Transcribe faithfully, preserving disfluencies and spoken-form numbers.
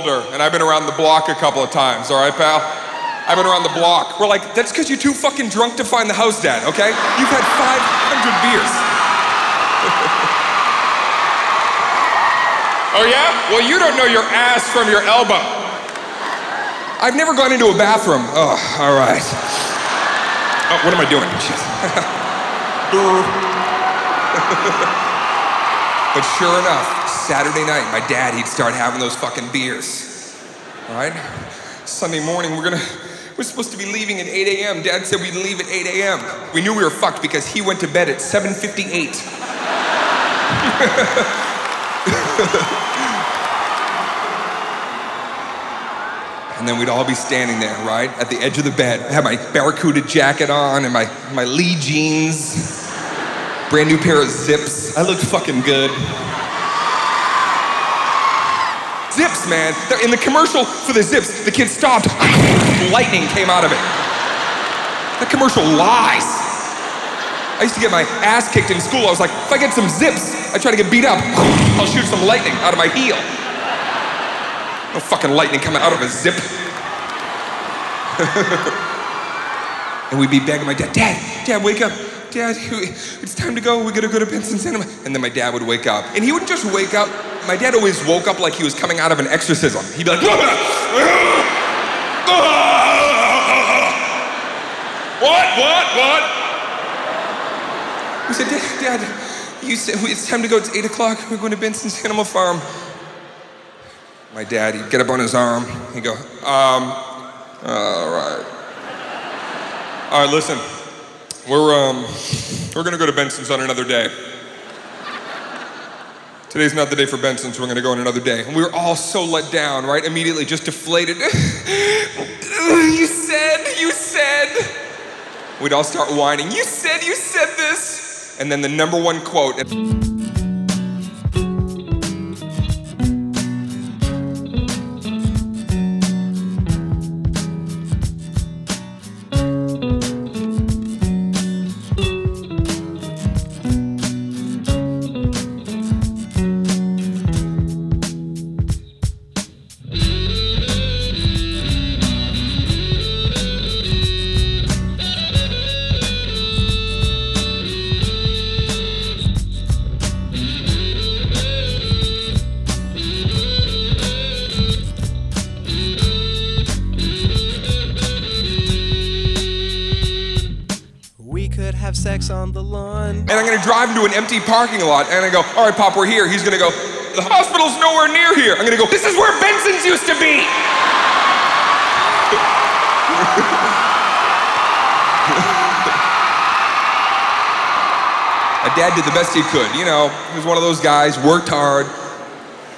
older, and I've been around the block a couple of times, all right, pal? I've been around the block. We're like, that's because you're too fucking drunk to find the house, Dad, okay? You've had five hundred beers. Oh yeah? Well, you don't know your ass from your elbow. I've never gone into a bathroom. Oh, all right. Oh, what am I doing? But sure enough, Saturday night, my dad, he'd start having those fucking beers. All right? Sunday morning, we're gonna, we're supposed to be leaving at eight a.m. Dad said we'd leave at eight a.m. We knew we were fucked because he went to bed at seven fifty-eight. And then we'd all be standing there, right, at the edge of the bed. I had my Barracuda jacket on and my, my Lee jeans, brand new pair of Zips. I looked fucking good. Zips, man. In the commercial for the Zips, the kid stopped. Lightning came out of it. That commercial lies. I used to get my ass kicked in school. I was like, if I get some Zips, I try to get beat up, I'll shoot some lightning out of my heel. No fucking lightning coming out of a zip. And we'd be begging my dad, Dad, Dad, wake up. Dad, it's time to go. We gotta go to Benson Cinema. And then my dad would wake up. And he wouldn't just wake up. My dad always woke up like he was coming out of an exorcism. He'd be like, what, what, what? We said, Dad, Dad, you said it's time to go. It's eight o'clock. We're going to Benson's Animal Farm. My dad, he'd get up on his arm. He'd go, um, all right. All right, listen. We're, um, we're gonna go to Benson's on another day. Today's not the day for Benson's, we're gonna go on another day. And we were all so let down, right? Immediately just deflated. You said, you said. We'd all start whining, you said, you said this. And then the number one quote. Have sex on the lawn. And I'm gonna drive him to an empty parking lot, and I go, all right, Pop, we're here. He's gonna go, the hospital's nowhere near here. I'm gonna go, this is where Benson's used to be. My dad did the best he could, you know, he was one of those guys, worked hard,